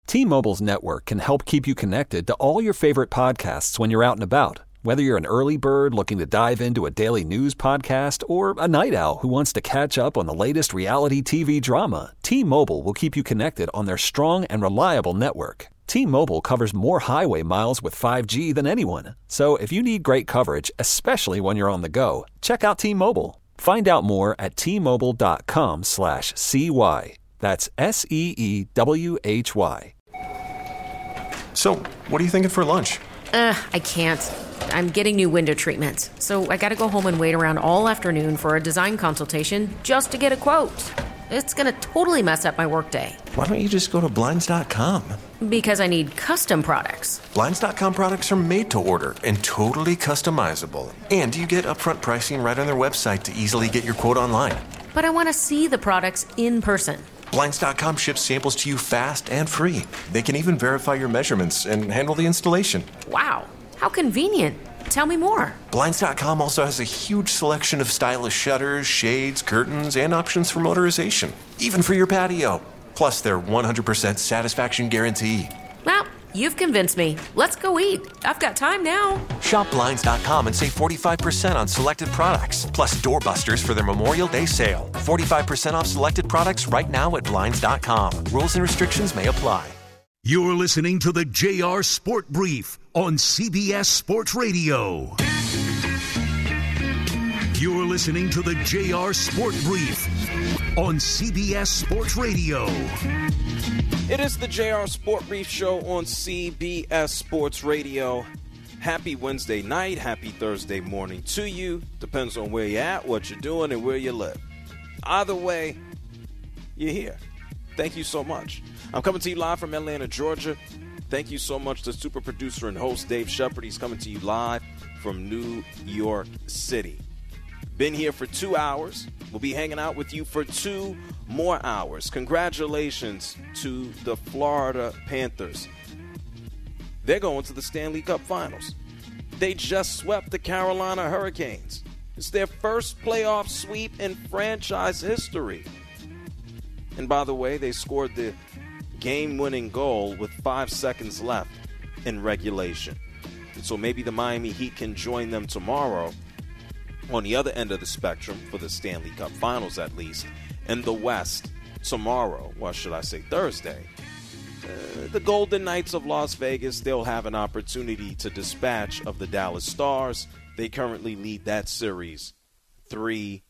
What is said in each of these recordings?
T-Mobile's network can help keep you connected to all your favorite podcasts when you're out and about. Whether you're an early bird looking to dive into a daily news podcast or a night owl who wants to catch up on the latest reality TV drama, T-Mobile will keep you connected on their strong and reliable network. T-Mobile covers more highway miles with 5G than anyone. So if you need great coverage, especially when you're on the go, check out T-Mobile. Find out more at T-Mobile.com/CY. That's SEEWHY. So, what are you thinking for lunch? I can't. I'm getting new window treatments, so I gotta go home and wait around all afternoon for a design consultation just to get a quote. It's gonna totally mess up my workday. Why don't you just go to Blinds.com? Because I need custom products. Blinds.com products are made to order and totally customizable. And you get upfront pricing right on their website to easily get your quote online. But I want to see the products in person. Blinds.com ships samples to you fast and free. They can even verify your measurements and handle the installation. Wow, how convenient. Tell me more. Blinds.com also has a huge selection of stylish shutters, shades, curtains, and options for motorization, even for your patio. Plus their 100% satisfaction guarantee. Well, you've convinced me. Let's go eat. I've got time now. Shop Blinds.com and save 45% on selected products, plus doorbusters for their Memorial Day sale. 45% off selected products right now at Blinds.com. Rules and restrictions may apply. You're listening to the JR Sport Brief on CBS Sports Radio. You're listening to the JR Sport Brief on CBS Sports Radio. It is the JR Sport Brief Show on CBS Sports Radio. Happy Wednesday night, happy Thursday morning to you. Depends on where you're at, what you're doing, and where you live. Either way, you're here. Thank you so much. I'm coming to you live from Atlanta, Georgia. Thank you so much to super producer and host Dave Shepard. He's coming to you live from New York City. Been here for 2 hours. We'll be hanging out with you for 2 more hours. Congratulations to the Florida Panthers. They're going to the Stanley Cup Finals. They just swept the Carolina Hurricanes. It's their first playoff sweep in franchise history. And by the way, they scored the game-winning goal with 5 seconds left in regulation. And so maybe the Miami Heat can join them tomorrow on the other end of the spectrum for the Stanley Cup Finals, at least. In the West tomorrow, or should I say Thursday, the Golden Knights of Las Vegas, they'll have an opportunity to dispatch of the Dallas Stars. They currently lead that series 3-0.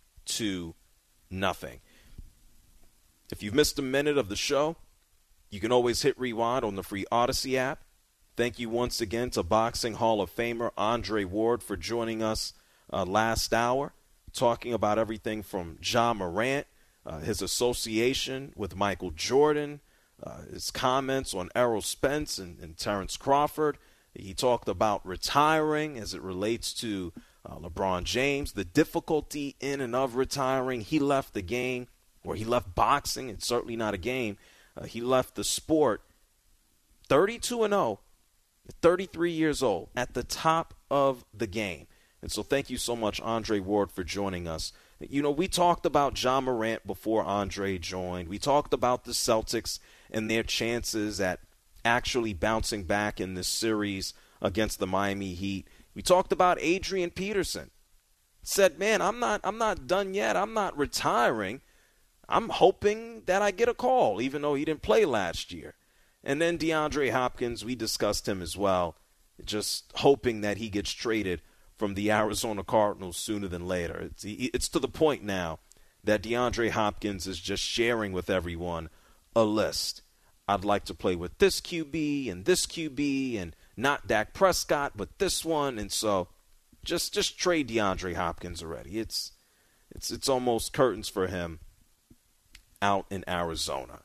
If you've missed a minute of the show, you can always hit rewind on the free Odyssey app. Thank you once again to Boxing Hall of Famer Andre Ward for joining us last hour, talking about everything from Ja Morant, his association with Michael Jordan, his comments on Errol Spence and Terrence Crawford. He talked about retiring as it relates to LeBron James, the difficulty in and of retiring. He left the game, or he left boxing. It's certainly not a game. He left the sport 32-0, 33 years old, at the top of the game. And so thank you so much, Andre Ward, for joining us. You know, we talked about Ja Morant before Andre joined. We talked about the Celtics and their chances at actually bouncing back in this series against the Miami Heat. We talked about Adrian Peterson. Said, man, I'm not done yet. I'm not retiring. I'm hoping that I get a call, even though he didn't play last year. And then DeAndre Hopkins, we discussed him as well, just hoping that he gets traded from the Arizona Cardinals sooner than later. It's to the point now that DeAndre Hopkins is just sharing with everyone a list. I'd like to play with this QB and not Dak Prescott, but this one. And so just trade DeAndre Hopkins already. It's almost curtains for him out in Arizona.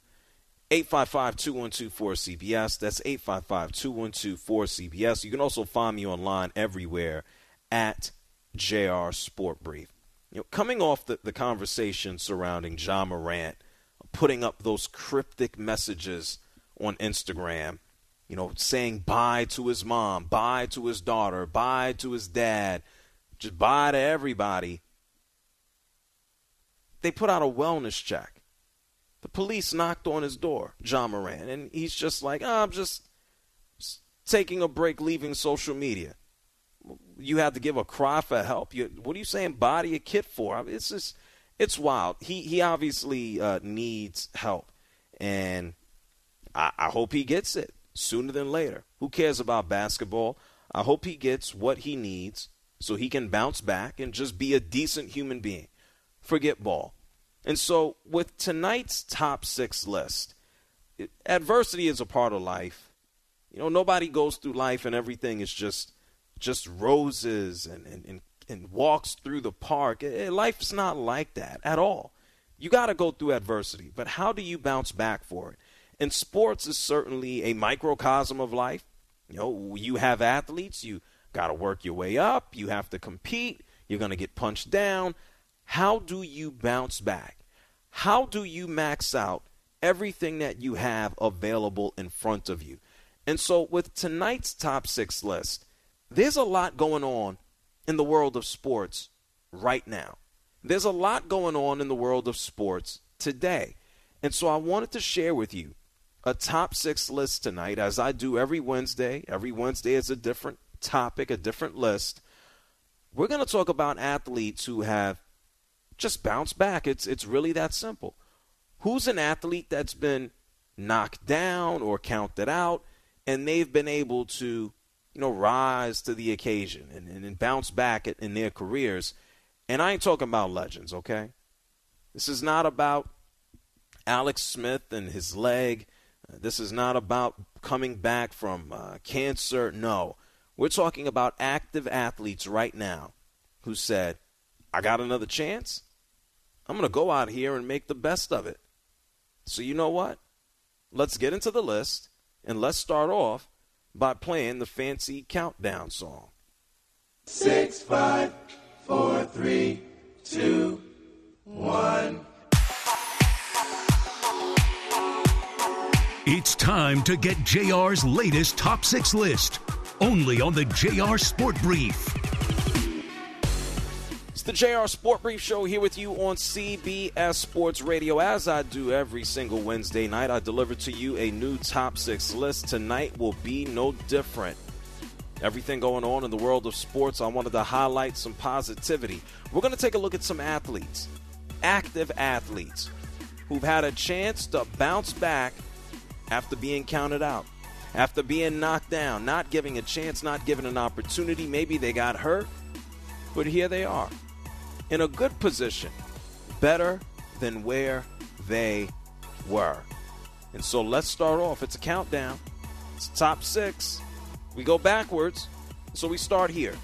855-212-4CBS. That's 855-212-4CBS. You can also find me online everywhere at JR Sport Brief. You know, coming off the conversation surrounding Ja Morant putting up those cryptic messages on Instagram, you know, saying bye to his mom, bye to his daughter, bye to his dad, just bye to everybody. They put out a wellness check. The police knocked on his door, Ja Morant, and he's just like, I'm just taking a break, leaving social media. You have to give a cry for help. What are you saying, body a kid for? I mean, it's wild. He obviously needs help, and I hope he gets it sooner than later. Who cares about basketball? I hope he gets what he needs so he can bounce back and just be a decent human being. Forget ball. And so with tonight's top 6 list, adversity is a part of life. You know, nobody goes through life and everything is just roses and walks through the park. Life's not like that at all. You got to go through adversity, but how do you bounce back for it? And sports is certainly a microcosm of life. You know, you have athletes, you got to work your way up, you have to compete, you're going to get punched down. How do you bounce back? How do you max out everything that you have available in front of you? And so with tonight's top 6 list, there's a lot going on in the world of sports right now. There's a lot going on in the world of sports today. And so I wanted to share with you a top 6 list tonight, as I do every Wednesday. Every Wednesday is a different topic, a different list. We're going to talk about athletes who have just bounced back. It's really that simple. Who's an athlete that's been knocked down or counted out, and they've been able to, rise to the occasion and bounce back in their careers? And I ain't talking about legends, okay? This is not about Alex Smith and his leg. This is not about coming back from cancer. No. We're talking about active athletes right now who said, I got another chance. I'm going to go out here and make the best of it. So you know what? Let's get into the list, and let's start off by playing the fancy countdown song. 6, 5, 4, 3, 2, 1. It's time to get JR's latest top 6 list, only on the JR Sport Brief. It's the JR Sport Brief Show here with you on CBS Sports Radio. As I do every single Wednesday night, I deliver to you a new top 6 list. Tonight will be no different. Everything going on in the world of sports, I wanted to highlight some positivity. We're going to take a look at some athletes, active athletes, who've had a chance to bounce back after being counted out, after being knocked down, not giving a chance, not given an opportunity. Maybe they got hurt, but here they are in a good position, better than where they were. And so let's start off. It's a countdown. It's top 6. We go backwards, so we start here.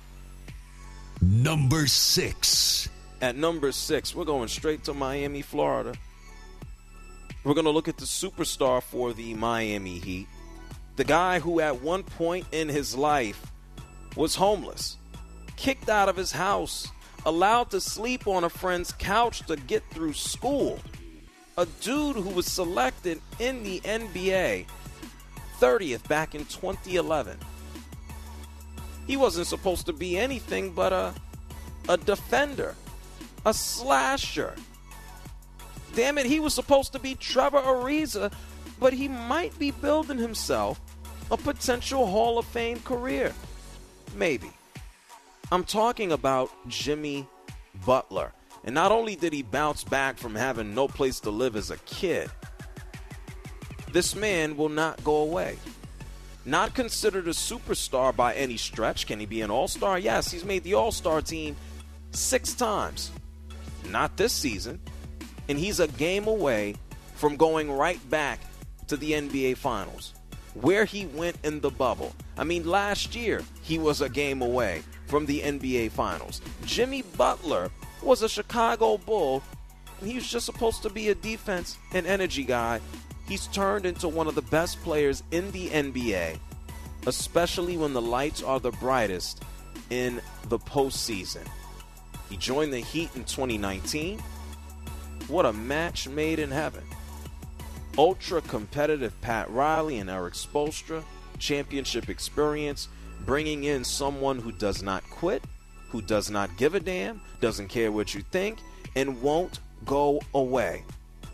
Number 6. At number 6, we're going straight to Miami, Florida. We're going to look at the superstar for the Miami Heat, the guy who at one point in his life was homeless, kicked out of his house, allowed to sleep on a friend's couch to get through school, a dude who was selected in the NBA 30th back in 2011. He wasn't supposed to be anything but a defender, a slasher. Damn it, he was supposed to be Trevor Ariza, but he might be building himself a potential Hall of Fame career. Maybe. I'm talking about Jimmy Butler. And not only did he bounce back from having no place to live as a kid, this man will not go away. Not considered a superstar by any stretch. Can he be an all-star? Yes, he's made the all-star team 6 times. Not this season. And he's a game away from going right back to the NBA Finals, where he went in the bubble. I mean, last year, he was a game away from the NBA Finals. Jimmy Butler was a Chicago Bull, and he was just supposed to be a defense and energy guy. He's turned into one of the best players in the NBA, especially when the lights are the brightest in the postseason. He joined the Heat in 2019. What a match made in heaven. Ultra-competitive Pat Riley and Eric Spoelstra, championship experience, bringing in someone who does not quit, who does not give a damn, doesn't care what you think, and won't go away.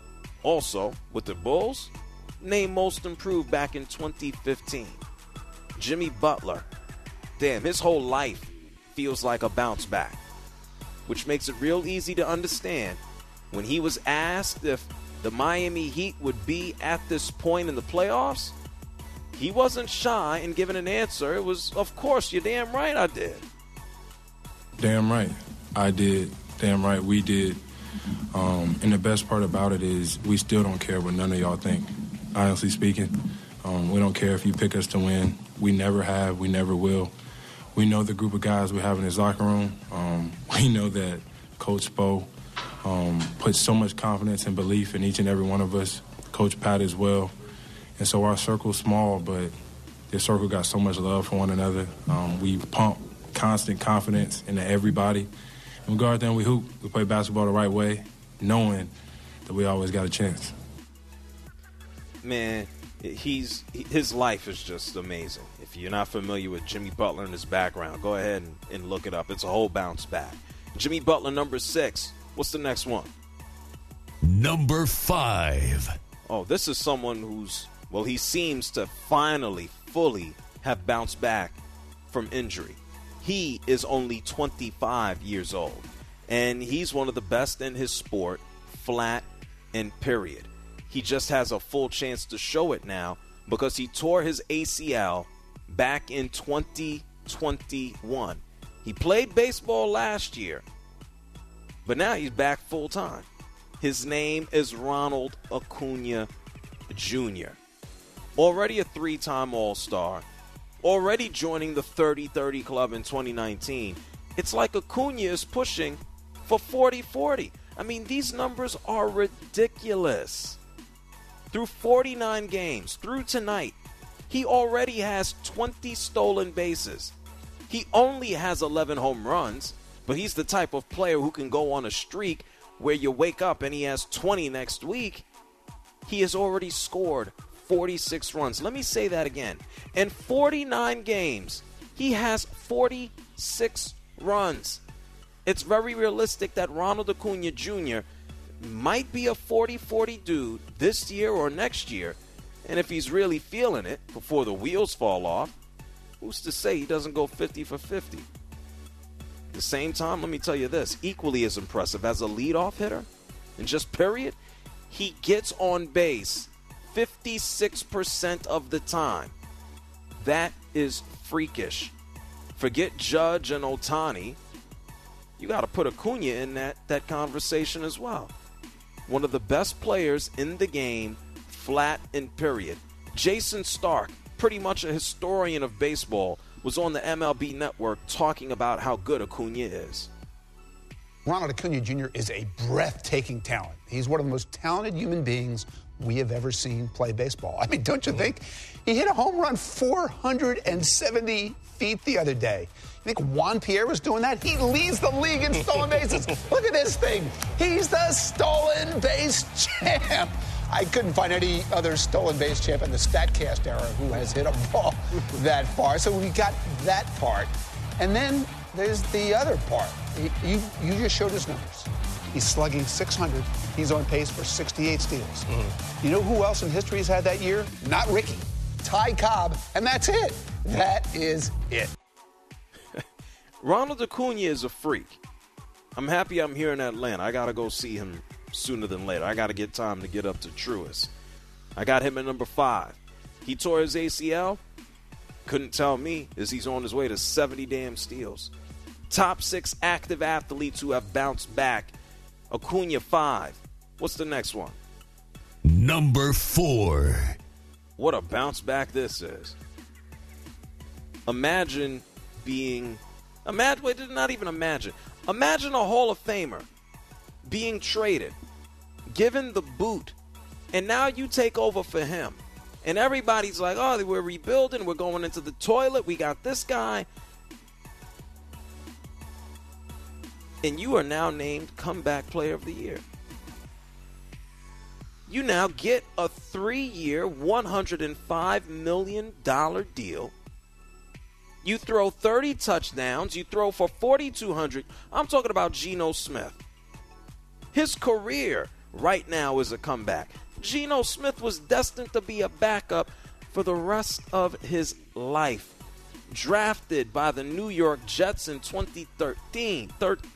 Also, with the Bulls, named Most Improved back in 2015. Jimmy Butler. Damn, his whole life feels like a bounce back, which makes it real easy to understand when he was asked if the Miami Heat would be at this point in the playoffs. He wasn't shy in giving an answer. It was, of course, you're damn right I did. Damn right I did. Damn right we did. And the best part about it is we still don't care what none of y'all think, honestly speaking. We don't care if you pick us to win. We never have. We never will. We know the group of guys we have in his locker room. We know that Coach Spo puts so much confidence and belief in each and every one of us. Coach Pat as well. And so our circle's small, but this circle got so much love for one another. We pump constant confidence into everybody. And we go out there and we hoop. We play basketball the right way, knowing that we always got a chance. Man, his life is just amazing. If you're not familiar with Jimmy Butler and his background, go ahead and look it up. It's a whole bounce back. Jimmy Butler, number 6. What's the next one? Number 5. Oh, this is someone who's, well, he seems to finally, fully have bounced back from injury. He is only 25 years old, and he's one of the best in his sport, flat and period. He just has a full chance to show it now because he tore his ACL back in 2021. He played baseball last year, but now he's back full time. His name is Ronald Acuna Jr., already a 3-time All-Star, already joining the 30-30 club in 2019. It's like Acuna is pushing for 40-40. I mean, these numbers are ridiculous. Through 49 games, through tonight, he already has 20 stolen bases. He only has 11 home runs, but he's the type of player who can go on a streak where you wake up and he has 20 next week. He has already scored 46 runs. Let me say that again. In 49 games, he has 46 runs. It's very realistic that Ronald Acuna Jr. might be a 40-40 dude this year or next year. And if he's really feeling it before the wheels fall off, who's to say he doesn't go 50 for 50? At the same time, let me tell you this, equally as impressive as a leadoff hitter, and just period, he gets on base 56% of the time. That is freakish. Forget Judge and Ohtani. You got to put Acuna in that conversation as well. One of the best players in the game, flat and period. Jason Stark, pretty much a historian of baseball, was on the MLB Network talking about how good Acuna is. Ronald Acuna Jr. is a breathtaking talent. He's one of the most talented human beings we have ever seen play baseball. I mean, don't you think? He hit a home run 470 feet the other day. You think Juan Pierre was doing that? He leads the league in stolen bases. Look at this thing. He's the stolen base champ. I couldn't find any other stolen base champ in the StatCast era who has hit a ball that far. So we got that part. And then there's the other part. You just showed his numbers. He's slugging 600. He's on pace for 68 steals. You know who else in history has had that year? Not Ricky. Ty Cobb. And that's it. That is it. Ronald Acuna is a freak. I'm happy I'm here in Atlanta. I got to go see him sooner than later. I got to get time to get up to Truist. I got him at number 5. He tore his ACL. Couldn't tell me as he's on his way to 70 damn steals. Top 6 active athletes who have bounced back. Acuna 5. What's the next one? Number 4. What a bounce back this is. Imagine a Hall of Famer being traded, given the boot, and now you take over for him. And everybody's like, oh, we're rebuilding, we're going into the toilet, we got this guy. And you are now named Comeback Player of the Year. You now get a 3-year, $105 million deal. You throw 30 touchdowns. You throw for 4,200. I'm talking about Geno Smith. His career right now is a comeback. Geno Smith was destined to be a backup for the rest of his life. Drafted by the New York Jets in 2013,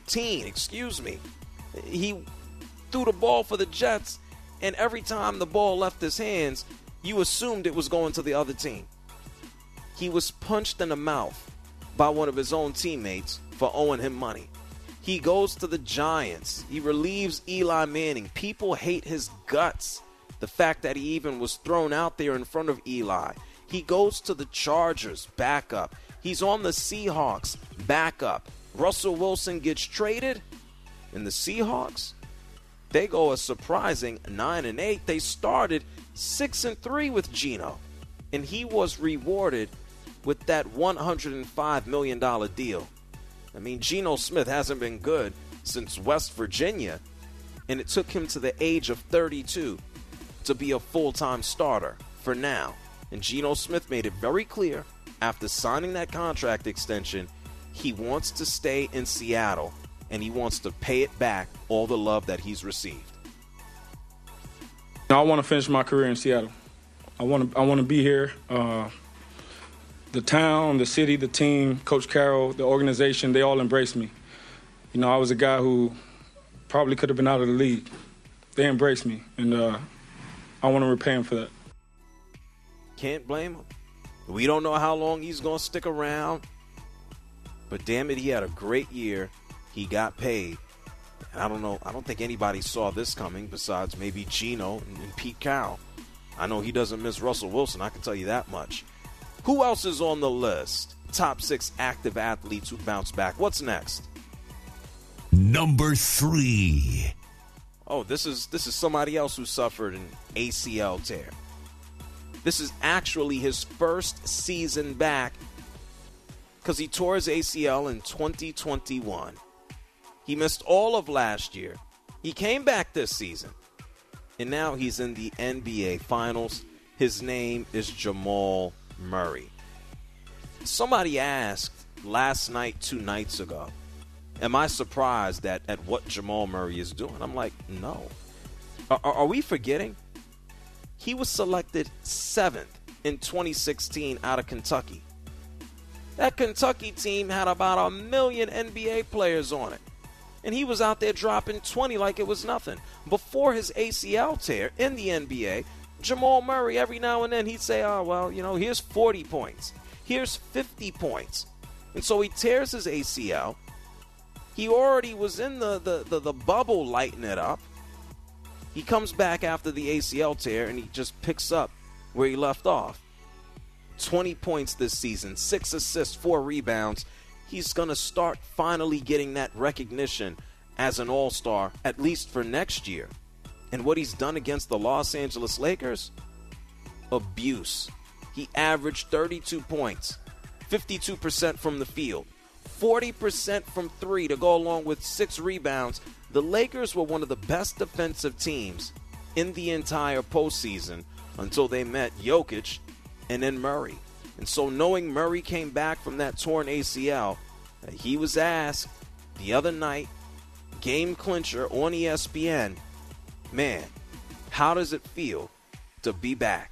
he threw the ball for the Jets, and every time the ball left his hands, you assumed it was going to the other team. He was punched in the mouth by one of his own teammates for owing him money. He goes to the Giants. He relieves Eli Manning. People hate his guts. The fact that he even was thrown out there in front of Eli. He goes to the Chargers, backup. He's on the Seahawks, backup. Russell Wilson gets traded, and the Seahawks, they go a surprising 9-8. They started 6-3 with Geno, and he was rewarded with that $105 million deal. I mean, Geno Smith hasn't been good since West Virginia, and it took him to the age of 32 to be a full-time starter for now. And Geno Smith made it very clear after signing that contract extension, he wants to stay in Seattle, and he wants to pay it back all the love that he's received. I want to finish my career in Seattle. I want to be here. The town, the city, the team, Coach Carroll, the organization, they all embraced me. You know, I was a guy who probably could have been out of the league. They embraced me, and I want to repay them for that. Can't blame him. We don't know how long he's going to stick around, but damn it, he had a great year. He got paid. And I don't think anybody saw this coming besides maybe Geno and Pete Carroll. I know he doesn't miss Russell Wilson, I can tell you that much. Who else is on the list? Top 6 active athletes who bounce back. What's next? Number 3. Oh, this is somebody else who suffered an ACL tear. This is actually his first season back because he tore his ACL in 2021. He missed all of last year. He came back this season, and now he's in the NBA Finals. His name is Jamal Murray. Somebody asked last night, 2 nights ago, am I surprised at what Jamal Murray is doing? I'm like, no. Are we forgetting? He was selected 7th in 2016 out of Kentucky. That Kentucky team had about 1 million NBA players on it. And he was out there dropping 20 like it was nothing. Before his ACL tear in the NBA, Jamal Murray, every now and then, he'd say, oh, well, here's 40 points. Here's 50 points. And so he tears his ACL. He already was in the bubble lighting it up. He comes back after the ACL tear, and he just picks up where he left off. 20 points this season, 6 assists, 4 rebounds. He's going to start finally getting that recognition as an all-star, at least for next year. And what he's done against the Los Angeles Lakers? Abuse. He averaged 32 points, 52% from the field, 40% from 3 to go along with 6 rebounds. The Lakers were one of the best defensive teams in the entire postseason until they met Jokic and then Murray. And so knowing Murray came back from that torn ACL, he was asked the other night, game clincher on ESPN, man, how does it feel to be back?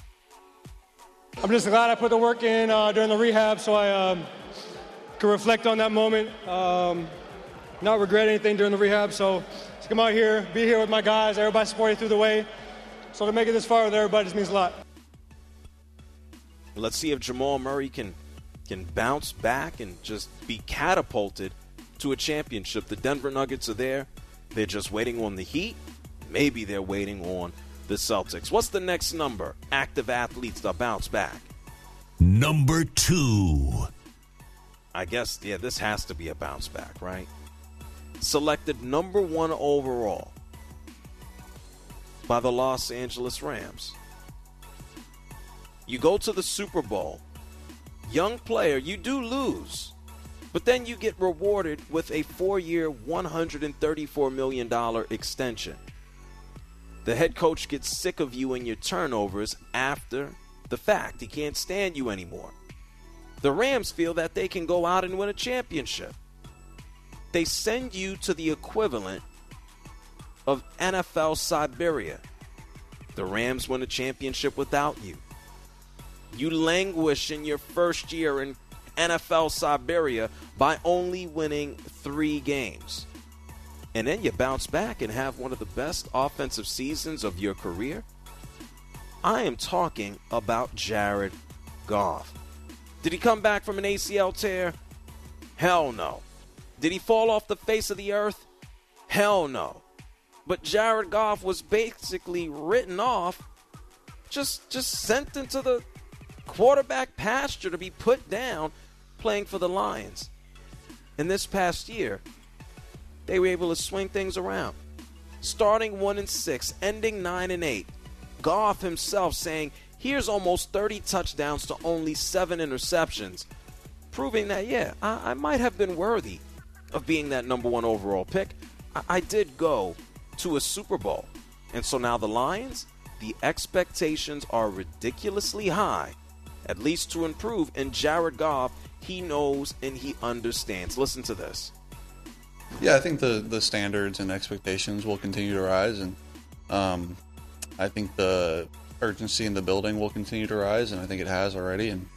I'm just glad I put the work in during the rehab so I could reflect on that moment, not regret anything during the rehab. So to come out here, be here with my guys, everybody supported through the way. So to make it this far with everybody just means a lot. Let's see if Jamal Murray can bounce back and just be catapulted to a championship. The Denver Nuggets are there. They're just waiting on the Heat. Maybe they're waiting on the Celtics. What's the next number? Active athletes to bounce back. Number 2. I guess, this has to be a bounce back, right? Selected number 1 overall by the Los Angeles Rams. You go to the Super Bowl. Young player, you do lose. But then you get rewarded with a 4-year, $134 million extension. The head coach gets sick of you and your turnovers after the fact. He can't stand you anymore. The Rams feel that they can go out and win a championship. They send you to the equivalent of NFL Siberia. The Rams win a championship without you. You languish in your first year in NFL Siberia by only winning 3 games. And then you bounce back and have one of the best offensive seasons of your career. I am talking about Jared Goff. Did he come back from an ACL tear? Hell no. Did he fall off the face of the earth? Hell no. But Jared Goff was basically written off, just sent into the quarterback pasture to be put down playing for the Lions. And this past year, they were able to swing things around. Starting 1-6, ending 9-8. Goff himself saying, here's almost 30 touchdowns to only 7 interceptions, proving that, yeah, I might have been worthy of being that number 1 overall pick. I did go to a Super Bowl. And so now the Lions, the expectations are ridiculously high, at least to improve. And Jared Goff, he knows and he understands. Listen to this. Yeah, I think the standards and expectations will continue to rise, and I think the urgency in the building will continue to rise, and I think it has already. And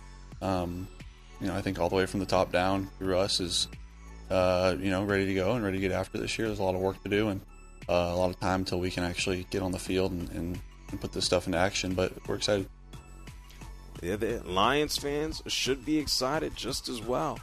I think all the way from the top down through us is ready to go and ready to get after this year. There's a lot of work to do and a lot of time until we can actually get on the field and put this stuff into action. But we're excited. Yeah, the Lions fans should be excited just as well.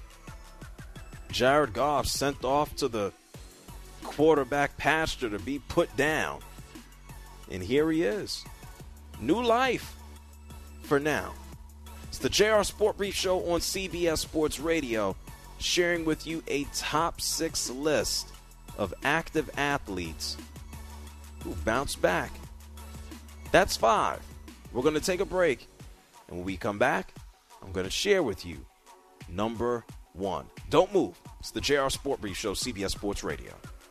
Jared Goff sent off to the quarterback pasture to be put down. And here he is. New life for now. It's the JR Sport Brief Show on CBS Sports Radio, sharing with you a top 6 list of active athletes who bounced back. That's 5. We're going to take a break. And when we come back, I'm going to share with you number 1. Don't move. It's the JR Sport Brief Show, CBS Sports Radio.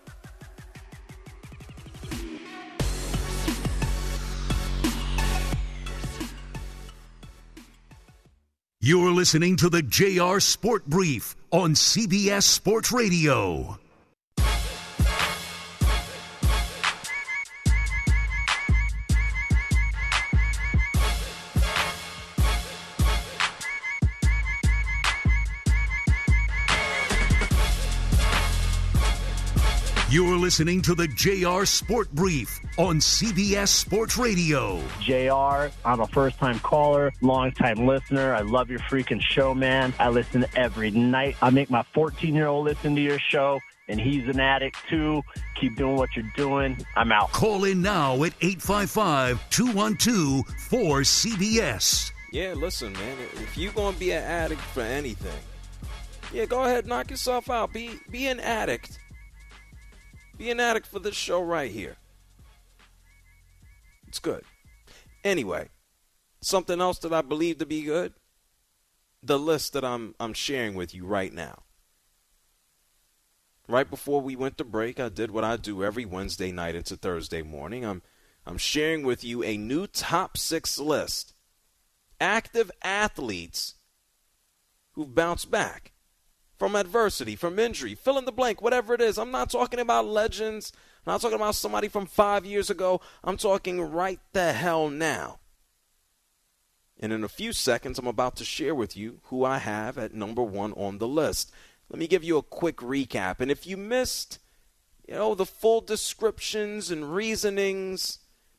You're listening to the JR Sport Brief on CBS Sports Radio. You're listening to the JR Sport Brief on CBS Sports Radio. JR, I'm a first-time caller, long-time listener. I love your freaking show, man. I listen every night. I make my 14-year-old listen to your show, and he's an addict, too. Keep doing what you're doing. I'm out. Call in now at 855-212-4CBS. Yeah, listen, man, if you're going to be an addict for anything, yeah, go ahead, knock yourself out. Be an addict. Be an addict for this show right here. It's good. Anyway, something else that I believe to be good, the list that I'm sharing with you right now. Right before we went to break, I did what I do every Wednesday night into Thursday morning. I'm sharing with you a new top 6 list. Active athletes who've bounced back from adversity, from injury, fill in the blank, whatever it is. I'm not talking about legends. I'm not talking about somebody from 5 years ago. I'm talking right the hell now. And in a few seconds, I'm about to share with you who I have at number 1 on the list. Let me give you a quick recap. And if you missed, the full descriptions and reasonings,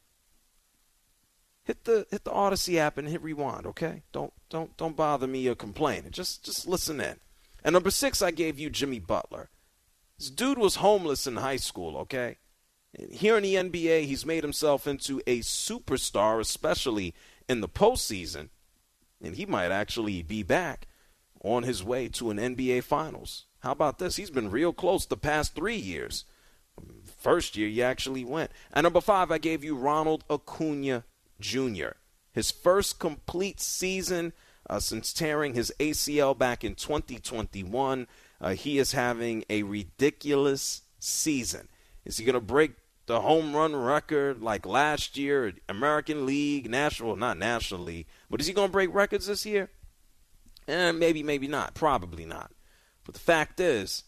hit the Odyssey app and hit rewind, okay? Don't bother me or complain. Just listen in. At number 6, I gave you Jimmy Butler. This dude was homeless in high school, okay? And here in the NBA, he's made himself into a superstar, especially in the postseason. And he might actually be back on his way to an NBA Finals. How about this? He's been real close the past 3 years. First year, he actually went. At number 5, I gave you Ronald Acuna Jr. His first complete season since tearing his ACL back in 2021. He is having a ridiculous season. Is he going to break the home run record like last year, American League, not National League, but is he going to break records this year? Maybe not. Probably not. But the fact is,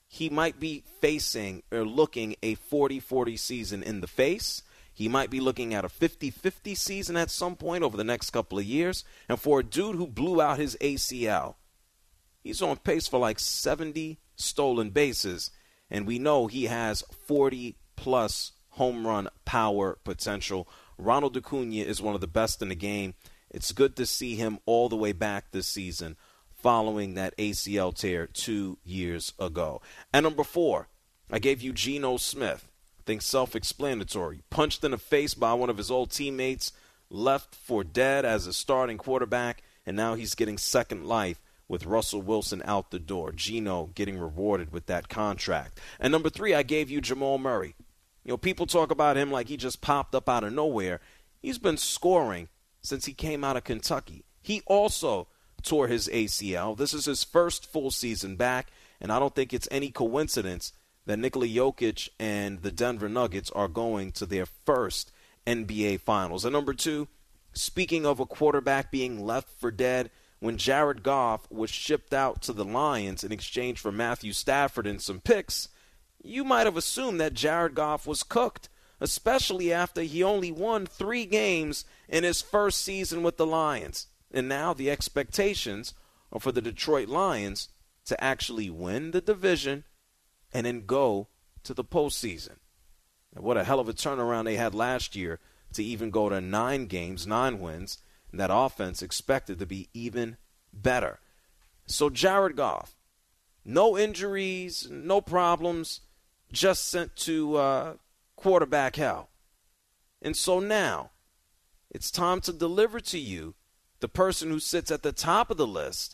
he might be facing or looking a 40-40 season in the face. He might be looking at a 50-50 season at some point over the next couple of years. And for a dude who blew out his ACL, he's on pace for like 70 stolen bases. And we know he has 40-plus home run power potential. Ronald Acuna is one of the best in the game. It's good to see him all the way back this season following that ACL tear 2 years ago. And number 4, I gave you Geno Smith. I think self-explanatory. Punched in the face by one of his old teammates, left for dead as a starting quarterback, and now he's getting second life with Russell Wilson out the door. Geno getting rewarded with that contract. And number 3, I gave you Jamal Murray. You know, people talk about him like he just popped up out of nowhere. He's been scoring since he came out of Kentucky. He also tore his ACL. This is his first full season back, and I don't think it's any coincidence that Nikola Jokic and the Denver Nuggets are going to their first NBA Finals. And number 2, speaking of a quarterback being left for dead, when Jared Goff was shipped out to the Lions in exchange for Matthew Stafford and some picks, you might have assumed that Jared Goff was cooked, especially after he only won 3 games in his first season with the Lions. And now the expectations are for the Detroit Lions to actually win the division and then go to the postseason. And what a hell of a turnaround they had last year to even go to 9 games, 9 wins, and that offense expected to be even better. So Jared Goff, no injuries, no problems, just sent to quarterback hell. And so now it's time to deliver to you the person who sits at the top of the list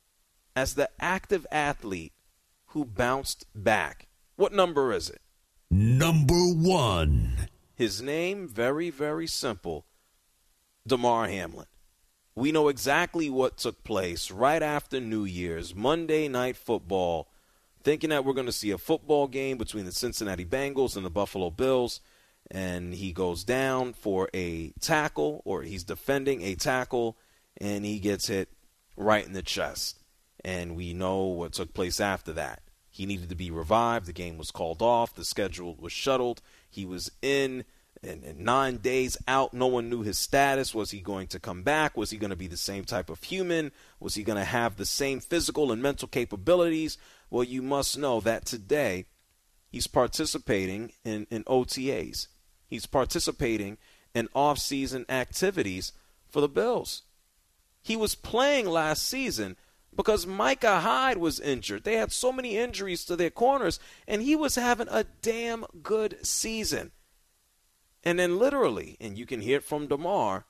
as the active athlete who bounced back. What number is it? Number 1. His name, very, very simple, Damar Hamlin. We know exactly what took place right after New Year's, Monday Night Football, thinking that we're going to see a football game between the Cincinnati Bengals and the Buffalo Bills, and he goes down for a tackle, or he's defending a tackle, and he gets hit right in the chest. And we know what took place after that. He needed to be revived. The game was called off. The schedule was shuttled. He was in and 9 days out. No one knew his status. Was he going to come back? Was he going to be the same type of human? Was he going to have the same physical and mental capabilities? Well, you must know that today he's participating in OTAs. He's participating in off-season activities for the Bills. He was playing last season because Micah Hyde was injured. They had so many injuries to their corners, and he was having a damn good season. And then literally, and you can hear it from Damar,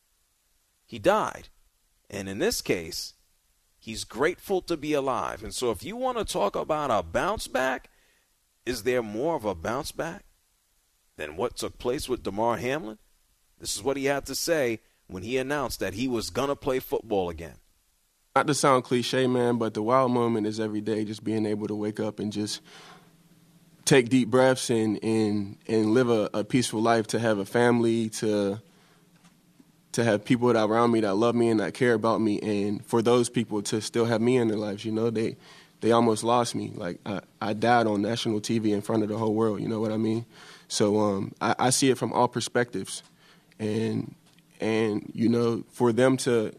he died. And in this case, he's grateful to be alive. And so if you want to talk about a bounce back, is there more of a bounce back than what took place with Damar Hamlin? This is what he had to say when he announced that he was going to play football again. Not to sound cliche, man, but the wild moment is every day just being able to wake up and just take deep breaths and live a peaceful life, to have a family, to have people that are around me that love me and that care about me, and for those people to still have me in their lives. You know, they almost lost me. Like, I died on national TV in front of the whole world, you know what I mean? So I see it from all perspectives. And you know, for them to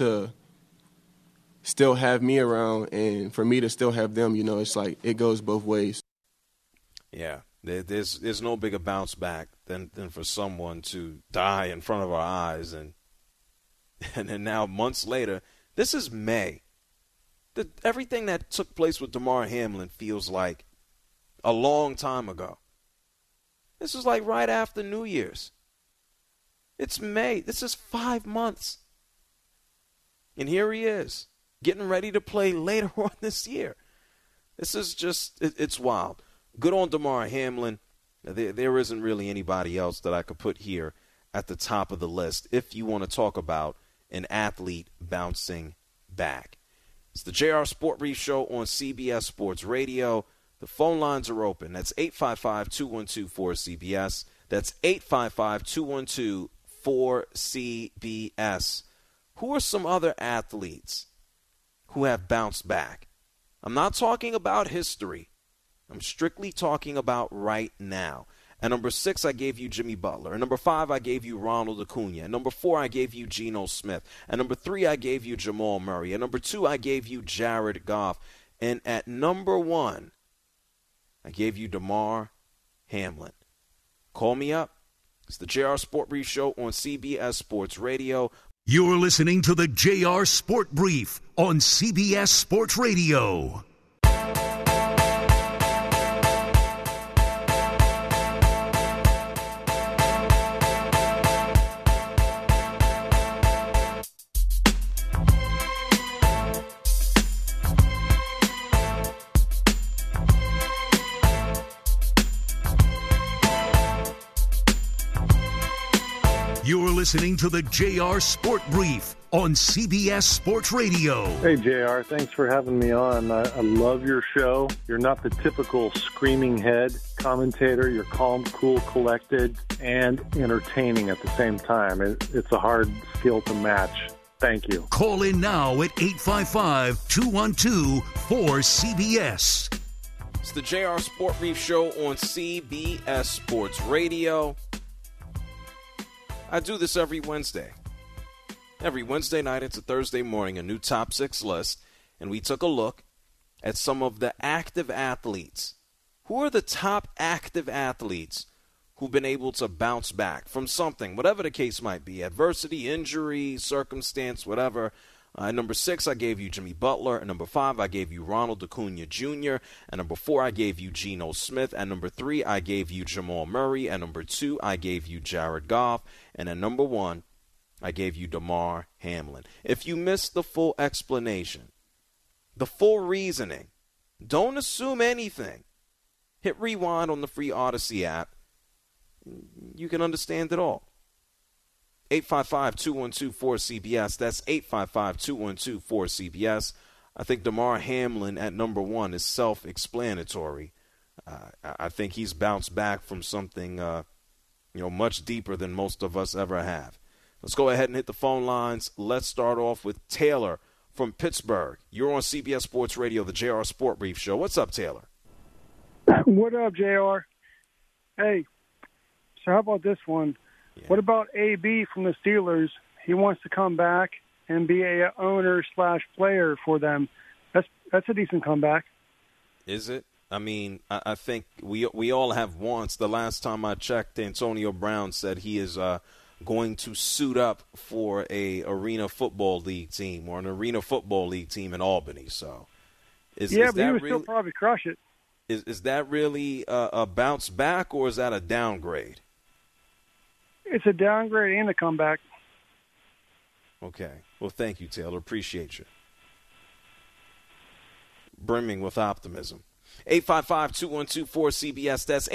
still have me around and for me to still have them, you know, it's like it goes both ways. Yeah, there's no bigger bounce back than for someone to die in front of our eyes. And then now, months later, this is May. Everything that took place with Damar Hamlin feels like a long time ago. This is like right after New Year's. It's May. This is 5 months. And here he is, getting ready to play later on this year. This is just, it's wild. Good on Damar Hamlin. There isn't really anybody else that I could put here at the top of the list if you want to talk about an athlete bouncing back. It's the JR Sport Brief Show on CBS Sports Radio. The phone lines are open. That's 855-212-4CBS. That's 855-212-4CBS. Who are some other athletes who have bounced back? I'm not talking about history. I'm strictly talking about right now. At number 6, I gave you Jimmy Butler. At number 5, I gave you Ronald Acuna. At number 4, I gave you Geno Smith. At number 3, I gave you Jamal Murray. At number 2, I gave you Jared Goff. And at number 1, I gave you Damar Hamlin. Call me up. It's the JR Sport Brief Show on CBS Sports Radio. You're listening to the JR Sport Brief on CBS Sports Radio. You're listening to the JR Sport Brief on CBS Sports Radio. Hey, JR. Thanks for having me on. I love your show. You're not the typical screaming head commentator. You're calm, cool, collected, and entertaining at the same time. It's a hard skill to match. Thank you. Call in now at 855-212-4CBS. It's the JR Sport Brief Show on CBS Sports Radio. I do this every Wednesday. Every Wednesday night into Thursday morning, a new top 6 list, and we took a look at some of the active athletes. Who are the top active athletes who've been able to bounce back from something, whatever the case might be, adversity, injury, circumstance, whatever. At number 6, I gave you Jimmy Butler. At number 5, I gave you Ronald Acuna Jr. At number 4, I gave you Geno Smith. At number 3, I gave you Jamal Murray. At number 2, I gave you Jared Goff. And at number 1, I gave you Damar Hamlin. If you missed the full explanation, the full reasoning, don't assume anything. Hit rewind on the free Odyssey app. You can understand it all. 855-212-4CBS. That's 855-212-4CBS. I think Damar Hamlin at number 1 is self-explanatory. I think he's bounced back from something, much deeper than most of us ever have. Let's go ahead and hit the phone lines. Let's start off with Taylor from Pittsburgh. You're on CBS Sports Radio, the JR Sport Brief Show. What's up, Taylor? What up, JR? Hey, so how about this one? Yeah. What about AB from the Steelers? He wants to come back and be a owner/player for them. That's a decent comeback. Is it? I mean, I think we all have wants. The last time I checked, Antonio Brown said he is going to suit up for a Arena Football League team or an Arena Football League team in Albany. So, but he would still probably crush it. Is that really a bounce back or is that a downgrade? It's a downgrade and a comeback. Okay. Well, thank you, Taylor. Appreciate you. Brimming with optimism. 855-212-4CBS. That's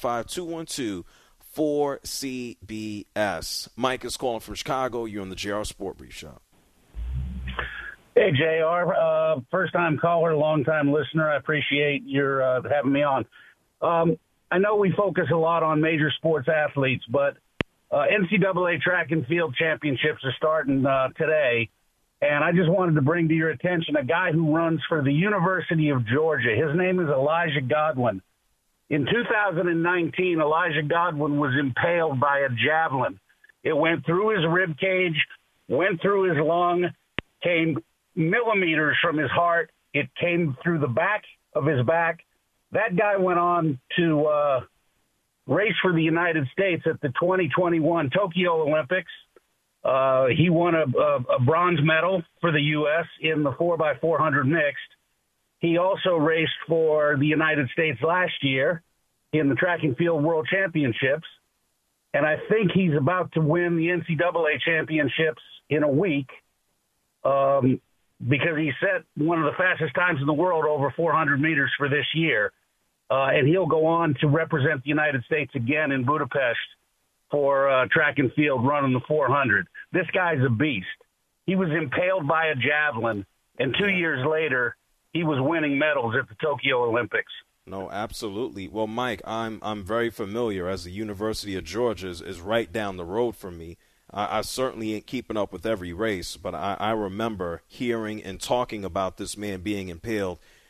855-212-4CBS. Mike is calling from Chicago. You're on the JR Sport Brief Show. Hey, JR. First-time caller, long-time listener. I appreciate your having me on. I know we focus a lot on major sports athletes, but NCAA track and field championships are starting today, and I just wanted to bring to your attention a guy who runs for the University of Georgia. His name is Elijah Godwin. In 2019, Elijah Godwin was impaled by a javelin. It went through his rib cage, went through his lung, came millimeters from his heart. It came through the back of his back. That guy went on to race for the United States at the 2021 Tokyo Olympics. He won a bronze medal for the U.S. in the 4x400 mixed. He also raced for the United States last year in the track and field world championships. And I think he's about to win the NCAA championships in a week because he set one of the fastest times in the world over 400 meters for this year. And he'll go on to represent the United States again in Budapest for track and field running the 400. This guy's a beast. He was impaled by a javelin, and 2 years later, he was winning medals at the Tokyo Olympics. No, absolutely. Well, Mike, I'm very familiar, as the University of Georgia is right down the road from me. I certainly ain't keeping up with every race, but I remember hearing and talking about this man being impaled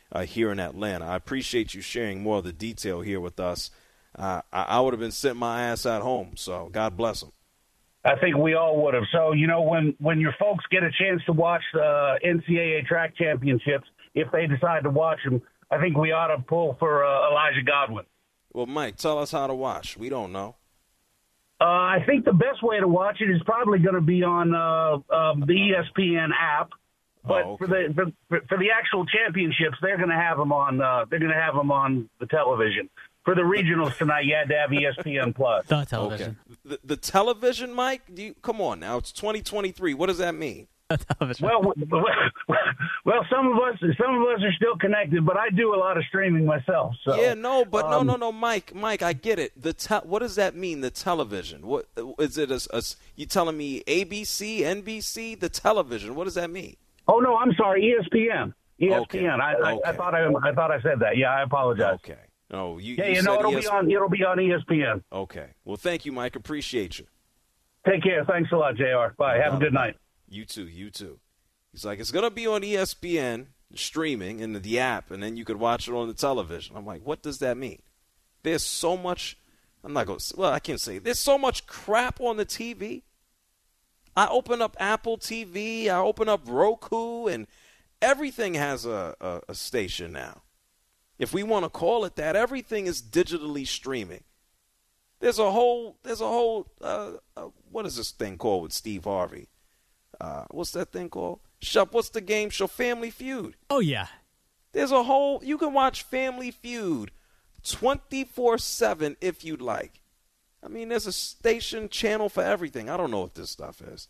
here in Atlanta. I appreciate you sharing more of the detail here with us. I would have been sitting my ass at home, so God bless them. I think we all would have. So, when your folks get a chance to watch the NCAA track championships, if they decide to watch them, I think we ought to pull for Elijah Godwin. Well, Mike, tell us how to watch. We don't know. I think the best way to watch it is probably going to be on the ESPN app. But for the actual championships, they're going to have them on. They're going to have them on the television. For the regionals tonight, you had to have ESPN Plus. The television. Okay. The television, Mike? Come on now. It's 2023. What does that mean? Well, some of us are still connected, but I do a lot of streaming myself. So yeah, no, Mike, I get it. What does that mean? The television? What is it? You telling me ABC, NBC, the television? What does that mean? Oh no, I'm sorry, ESPN. ESPN. Okay. I thought I said that. Yeah, I apologize. Okay. No, it'll be on ESPN. Okay. Well, thank you, Mike. Appreciate you. Take care. Thanks a lot, JR. Bye. Have a good night. You too. He's like, it's going to be on ESPN streaming in the app, and then you could watch it on the television. I'm like, what does that mean? There's so much. I can't say. There's so much crap on the TV. I open up Apple TV. I open up Roku, and everything has a station now. If we want to call it that, everything is digitally streaming. There's a whole what is this thing called with Steve Harvey? What's that thing called? What's the game show? Family Feud. Oh, yeah. There's a whole, you can watch Family Feud 24/7 if you'd like. I mean, there's a station channel for everything. I don't know what this stuff is.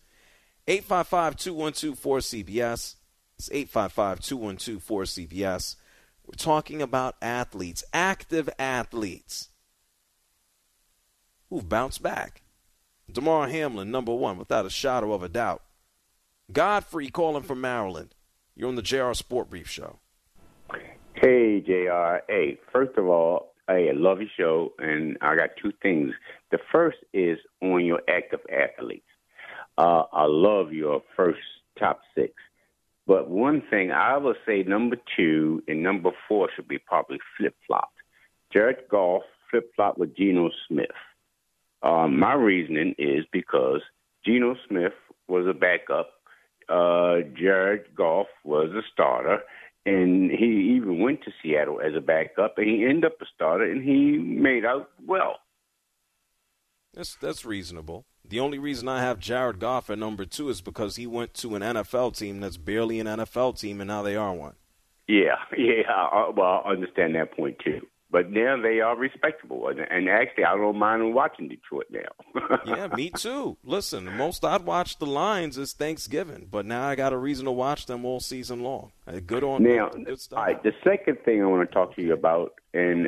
855-212-4CBS. It's 855-212-4CBS. We're talking about athletes, active athletes who've bounced back. Damar Hamlin, number one, without a shadow of a doubt. Godfrey calling from Maryland. You're on the JR Sport Brief Show. Hey, JR. Hey, first of all, I love your show, and I got two things. The first is on your active athletes. I love your first top six. But one thing, I would say number 2 and number 4 should be probably flip-flopped. Jared Goff flip-flopped with Geno Smith. My reasoning is because Geno Smith was a backup. Jared Goff was a starter, and he even went to Seattle as a backup, and he ended up a starter, and he made out well. That's reasonable. The only reason I have Jared Goff at number 2 is because he went to an NFL team that's barely an NFL team, and now they are one. Yeah. Well, I understand that point, too. But now they are respectable. And actually, I don't mind watching Detroit now. Yeah, me too. Listen, the most I'd watch the Lions is Thanksgiving, but now I got a reason to watch them all season long. Good on now, good stuff. All right, the second thing I want to talk to you about, and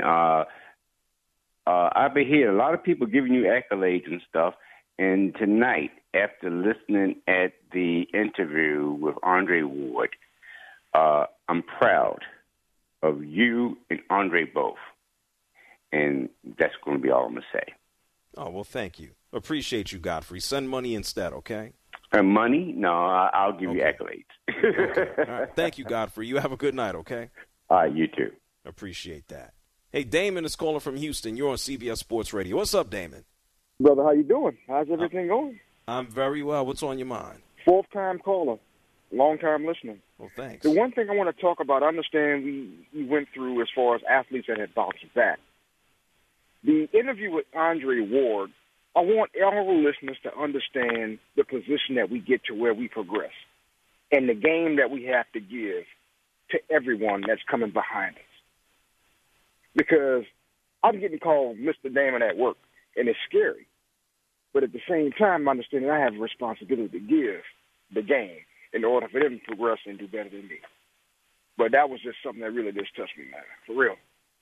I've been hearing a lot of people giving you accolades and stuff, and tonight, after listening at the interview with Andre Ward, I'm proud of you and Andre both. And that's going to be all I'm going to say. Oh, well, thank you. Appreciate you, Godfrey. Send money instead, okay? Money? No, I'll give you accolades. Okay. All right. Thank you, Godfrey. You have a good night, okay? All right, you too. Appreciate that. Hey, Damon is calling from Houston. You're on CBS Sports Radio. What's up, Damon? Brother, how you doing? How's everything going? I'm very well. What's on your mind? Fourth-time caller, long-time listener. Well, thanks. The one thing I want to talk about, I understand we went through as far as athletes that had bounced back. The interview with Andre Ward, I want all listeners to understand the position that we get to where we progress and the game that we have to give to everyone that's coming behind us. Because I'm getting called Mr. Damon at work, and it's scary. But at the same time, I'm understanding I have a responsibility to give the game in order for them to progress and do better than me. But that was just something that really just touched me, man, for real.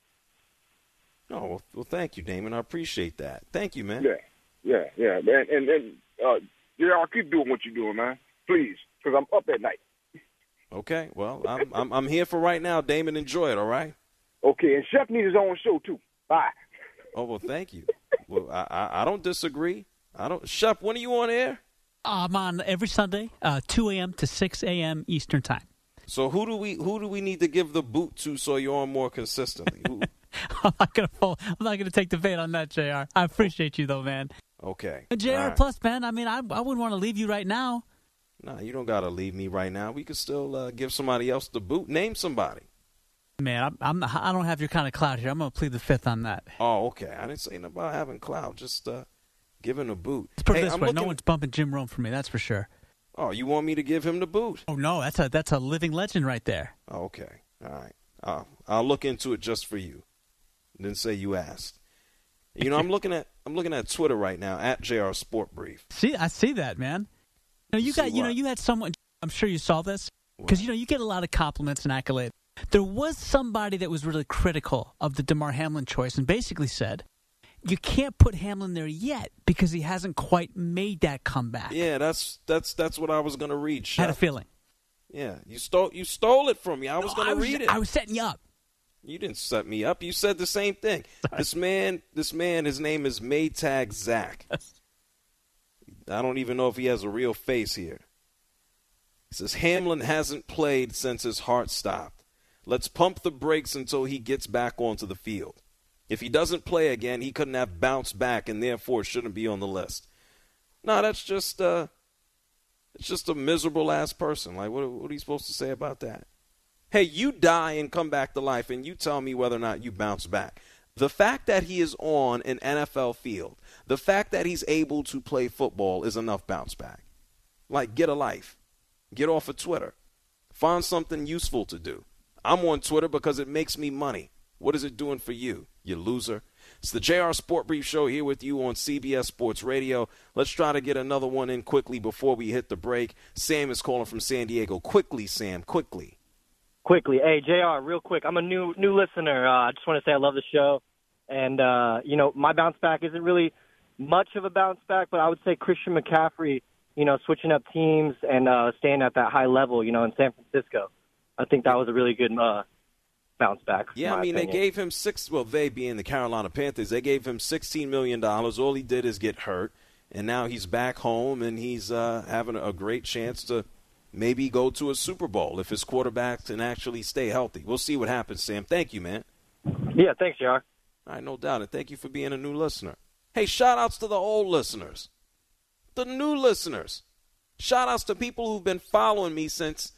Oh, well, thank you, Damon. I appreciate that. Thank you, man. Yeah. And I'll keep doing what you're doing, man. Please, because I'm up at night. Okay. Well, I'm here for right now, Damon. Enjoy it, all right? Okay, and Chef needs his own show, too. Bye. Oh, well, thank you. Well, I don't disagree. Chef, when are you on air? I'm on every Sunday, 2 a.m. to 6 a.m. Eastern Time. So who do we need to give the boot to so you're on more consistently? I'm not gonna take the bait on that, JR. I appreciate you though, man. Okay. JR, right. plus, man, I mean, I wouldn't want to leave you right now. Nah, you don't gotta leave me right now. We could still give somebody else the boot. Name somebody. Man, I don't have your kind of clout here. I'm gonna plead the fifth on that. Oh, okay. I didn't say nothing about having clout. Just giving a boot. Let's put it this way: no one's bumping Jim Rome for me. That's for sure. Oh, you want me to give him the boot? Oh no, that's a living legend right there. Okay, all right. I'll look into it just for you. Didn't say you asked. You know, I'm looking at Twitter right now at JR Sport Brief. See, I see that, man. You had someone. I'm sure you saw this because you get a lot of compliments and accolades. There was somebody that was really critical of the Damar Hamlin choice and basically said, you can't put Hamlin there yet because he hasn't quite made that comeback. Yeah, that's what I was going to read, Chef. I had a feeling. Yeah, you stole it from me. I was going to read it. I was setting you up. You didn't set me up. You said the same thing. Sorry. This man, his name is Maytag Zach. I don't even know if he has a real face here. He says, Hamlin hasn't played since his heart stopped. Let's pump the brakes until he gets back onto the field. If he doesn't play again, he couldn't have bounced back and therefore shouldn't be on the list. No, that's just it's just a miserable-ass person. Like, what are you supposed to say about that? Hey, you die and come back to life, and you tell me whether or not you bounce back. The fact that he is on an NFL field, the fact that he's able to play football is enough bounce back. Like, get a life. Get off of Twitter. Find something useful to do. I'm on Twitter because it makes me money. What is it doing for you, you loser? It's the JR Sport Brief Show here with you on CBS Sports Radio. Let's try to get another one in quickly before we hit the break. Sam is calling from San Diego. Quickly, Sam, quickly. Quickly. Hey, JR, real quick. I'm a new listener. I just want to say I love the show. And, my bounce back isn't really much of a bounce back, but I would say Christian McCaffrey, switching up teams and staying at that high level, in San Francisco. I think that was a really good bounce back. Yeah, I mean, they gave him they being the Carolina Panthers, they gave him $16 million. All he did is get hurt, and now he's back home, and he's having a great chance to maybe go to a Super Bowl if his quarterback can actually stay healthy. We'll see what happens, Sam. Thank you, man. Yeah, thanks, JR. All right, no doubt. And thank you for being a new listener. Hey, shout-outs to the old listeners, the new listeners. Shout-outs to people who've been following me since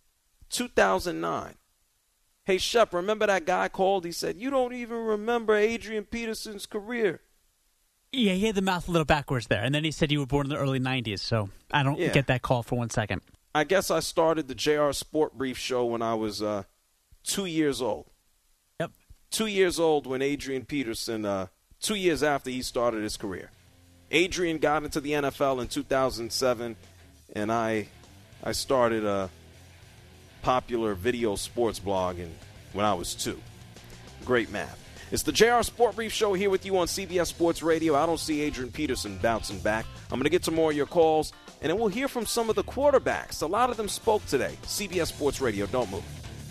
2009. Hey, Shep, remember that guy called? He said, you don't even remember Adrian Peterson's career. Yeah, he had the mouth a little backwards there. And then he said you were born in the early 90s, so I don't get that call for 1 second. I guess I started the JR Sport Brief Show when I was 2 years old. Yep. 2 years old when Adrian Peterson, 2 years after he started his career. Adrian got into the NFL in 2007, and I started a popular video sports blog when I was 2. Great math. It's the JR Sport Brief Show here with you on CBS Sports Radio. I don't see Adrian Peterson bouncing back. I'm going to get to more of your calls, and then we'll hear from some of the quarterbacks. A lot of them spoke today. CBS Sports Radio. Don't move.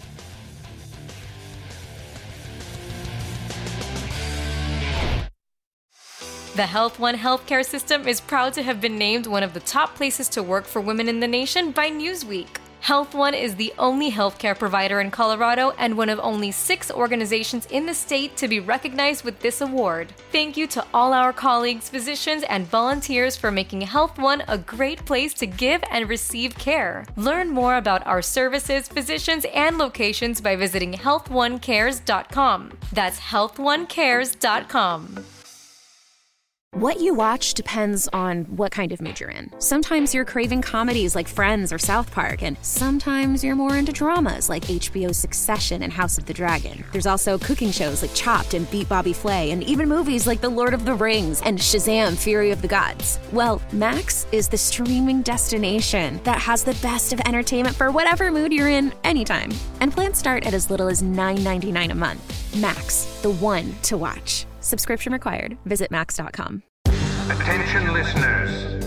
The Health One healthcare system is proud to have been named one of the top places to work for women in the nation by Newsweek. Health One is the only healthcare provider in Colorado and one of only 6 organizations in the state to be recognized with this award. Thank you to all our colleagues, physicians, and volunteers for making Health One a great place to give and receive care. Learn more about our services, physicians, and locations by visiting health1cares.com. That's health1cares.com. What you watch depends on what kind of mood you're in. Sometimes you're craving comedies like Friends or South Park, and sometimes you're more into dramas like HBO's Succession and House of the Dragon. There's also cooking shows like Chopped and Beat Bobby Flay, and even movies like The Lord of the Rings and Shazam! Fury of the Gods. Well, Max is the streaming destination that has the best of entertainment for whatever mood you're in anytime. And plans start at as little as $9.99 a month. Max, the one to watch. Subscription required. Visit Max.com. Attention listeners,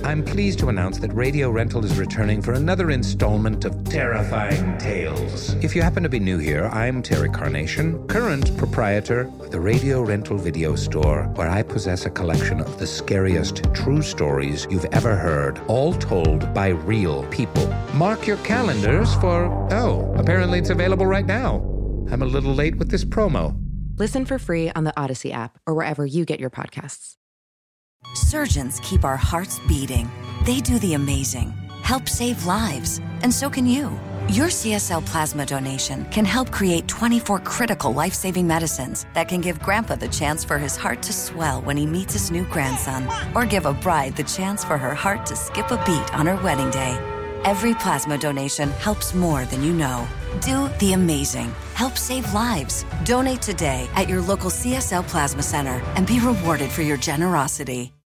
I'm pleased to announce that Radio Rental is returning for another installment of Terrifying Tales. If you happen to be new here, I'm Terry Carnation, current proprietor of the Radio Rental Video Store, where I possess a collection of the scariest true stories you've ever heard, all told by real people. Mark your calendars for, apparently it's available right now. I'm a little late with this promo. Listen for free on the Odyssey app or wherever you get your podcasts. Surgeons keep our hearts beating. They do the amazing, help save lives, and so can you. Your CSL plasma donation can help create 24 critical life-saving medicines that can give Grandpa the chance for his heart to swell when he meets his new grandson, or give a bride the chance for her heart to skip a beat on her wedding day. Every plasma donation helps more than you know. Do the amazing. Help save lives. Donate today at your local CSL Plasma Center and be rewarded for your generosity.